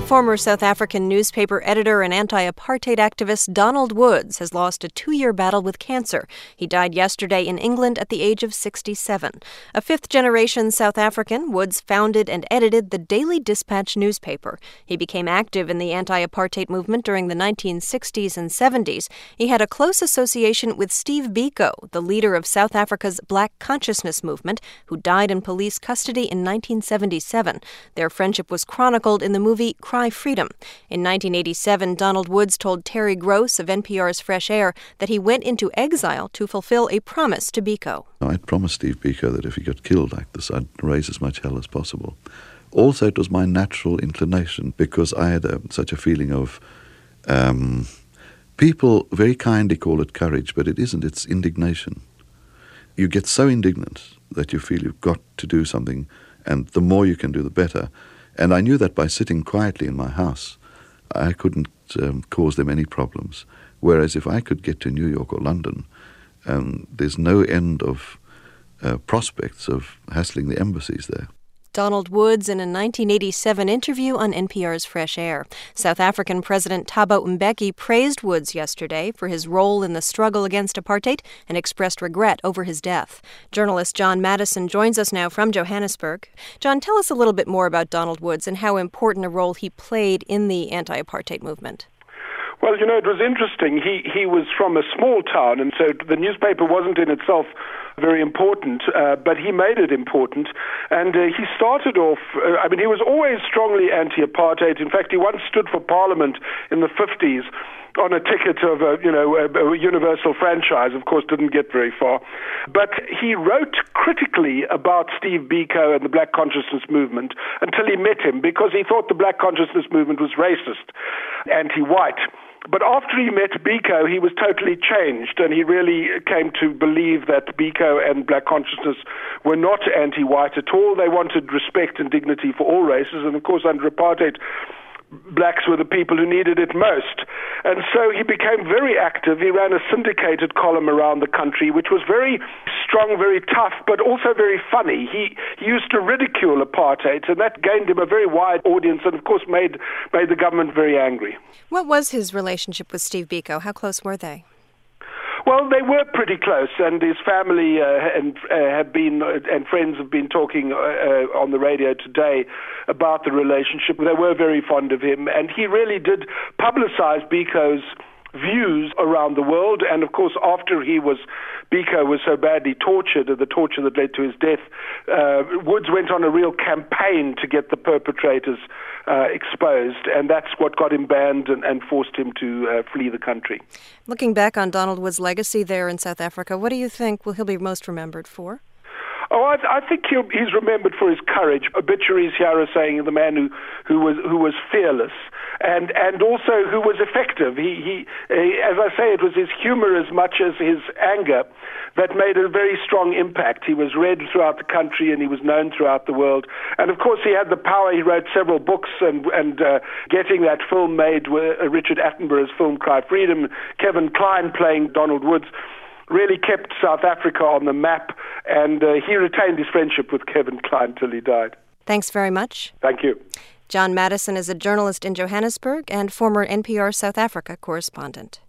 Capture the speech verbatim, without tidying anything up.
Former South African newspaper editor and anti-apartheid activist Donald Woods has lost a two-year battle with cancer. He died yesterday in England at the age of sixty-seven. A fifth-generation South African, Woods founded and edited the Daily Dispatch newspaper. He became active in the anti-apartheid movement during the nineteen sixties and seventies. He had a close association with Steve Biko, the leader of South Africa's Black Consciousness movement, who died in police custody in nineteen seventy-seven. Their friendship was chronicled in the movie Cry Freedom. In nineteen eighty-seven, Donald Woods told Terry Gross of N P R's Fresh Air that he went into exile to fulfill a promise to Biko. I'd promised Steve Biko that if he got killed like this, I'd raise as much hell as possible. Also, it was my natural inclination because I had a, such a feeling of... Um, people very kindly call it courage, but it isn't. It's indignation. You get so indignant that you feel you've got to do something, and the more you can do, the better. And I knew that by sitting quietly in my house, I couldn't um, cause them any problems. Whereas if I could get to New York or London, um, there's no end of uh, prospects of hassling the embassies there. Donald Woods in a nineteen eighty-seven interview on N P R's Fresh Air. South African President Thabo Mbeki praised Woods yesterday for his role in the struggle against apartheid and expressed regret over his death. Journalist John Madison joins us now from Johannesburg. John, tell us a little bit more about Donald Woods and how important a role he played in the anti-apartheid movement. Well, you know, it was interesting. He he was from a small town, and so the newspaper wasn't in itself very important, uh, but he made it important. And uh, he started off, uh, I mean, he was always strongly anti-apartheid. In fact, he once stood for Parliament in the fifties on a ticket of a, you know, a, a universal franchise. Of course, didn't get very far. But he wrote critically about Steve Biko and the Black Consciousness movement until he met him, because he thought the Black Consciousness movement was racist, anti-white. But after he met Biko, he was totally changed, and he really came to believe that Biko and Black Consciousness were not anti-white at all. They wanted respect and dignity for all races, and of course under apartheid, blacks were the people who needed it most. And so he became very active. He ran a syndicated column around the country, which was very strong, very tough, but also very funny. He, he used to ridicule apartheid, and that gained him a very wide audience and, of course, made, made the government very angry. What was his relationship with Steve Biko? How close were they? Well, they were pretty close, and his family uh, and uh, have been uh, and friends have been talking uh, uh, on the radio today about the relationship. They were very fond of him, and he really did publicize Biko's views around the world. And of course, after he was Biko was so badly tortured, the torture that led to his death, uh, Woods went on a real campaign to get the perpetrators uh, exposed, and that's what got him banned and, and forced him to uh, flee the country. Looking back on Donald Woods' legacy there in South Africa, what do you think will he be most remembered for? Oh, I, I think he'll, he's remembered for his courage. Obituaries here are saying the man who, who was who was fearless and and also who was effective. He, he as I say, it was his humor as much as his anger that made a very strong impact. He was read throughout the country and he was known throughout the world. And of course, he had the power. He wrote several books, and and uh, getting that film made, with uh, Richard Attenborough's film Cry Freedom, Kevin Kline playing Donald Woods, really kept South Africa on the map, and uh, he retained his friendship with Kevin Kline till he died. Thanks very much. Thank you. John Madison is a journalist in Johannesburg and former N P R South Africa correspondent.